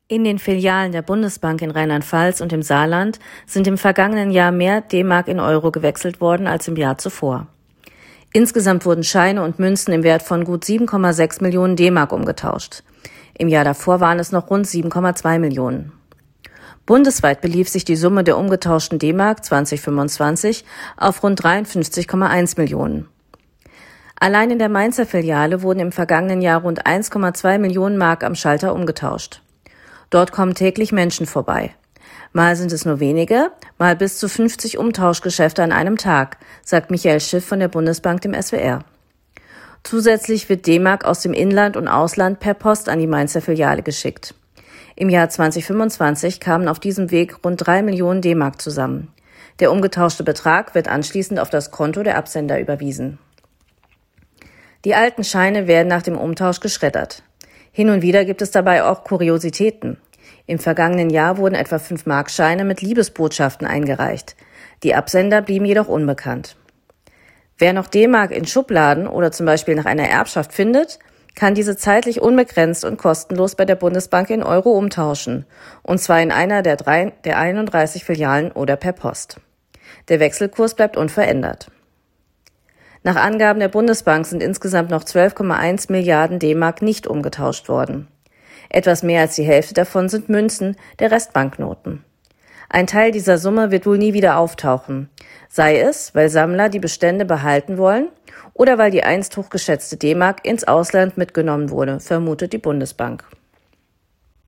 In den Filialen der Bundesbank in Rheinland-Pfalz und im Saarland sind im vergangenen Jahr mehr D-Mark in Euro gewechselt worden als im Jahr zuvor. Insgesamt wurden Scheine und Münzen im Wert von gut 7,6 Millionen D-Mark umgetauscht. Im Jahr davor waren es noch rund 7,2 Millionen. Bundesweit belief sich die Summe der umgetauschten D-Mark 2025 auf rund 53,1 Millionen. Allein in der Mainzer Filiale wurden im vergangenen Jahr rund 1,2 Millionen Mark am Schalter umgetauscht. Dort kommen täglich Menschen vorbei. Mal sind es nur wenige, mal bis zu 50 Umtauschgeschäfte an einem Tag, sagt Michael Schiff von der Bundesbank dem SWR. Zusätzlich wird D-Mark aus dem Inland und Ausland per Post an die Mainzer Filiale geschickt. Im Jahr 2025 kamen auf diesem Weg rund 3 Millionen D-Mark zusammen. Der umgetauschte Betrag wird anschließend auf das Konto der Absender überwiesen. Die alten Scheine werden nach dem Umtausch geschreddert. Hin und wieder gibt es dabei auch Kuriositäten. Im vergangenen Jahr wurden etwa 5-Mark-Scheine mit Liebesbotschaften eingereicht. Die Absender blieben jedoch unbekannt. Wer noch D-Mark in Schubladen oder zum Beispiel nach einer Erbschaft findet, kann diese zeitlich unbegrenzt und kostenlos bei der Bundesbank in Euro umtauschen, und zwar in einer der 31 Filialen oder per Post. Der Wechselkurs bleibt unverändert. Nach Angaben der Bundesbank sind insgesamt noch 12,1 Milliarden D-Mark nicht umgetauscht worden. Etwas mehr als die Hälfte davon sind Münzen, der Rest Banknoten. Ein Teil dieser Summe wird wohl nie wieder auftauchen, sei es, weil Sammler die Bestände behalten wollen oder weil die einst hochgeschätzte D-Mark ins Ausland mitgenommen wurde, vermutet die Bundesbank.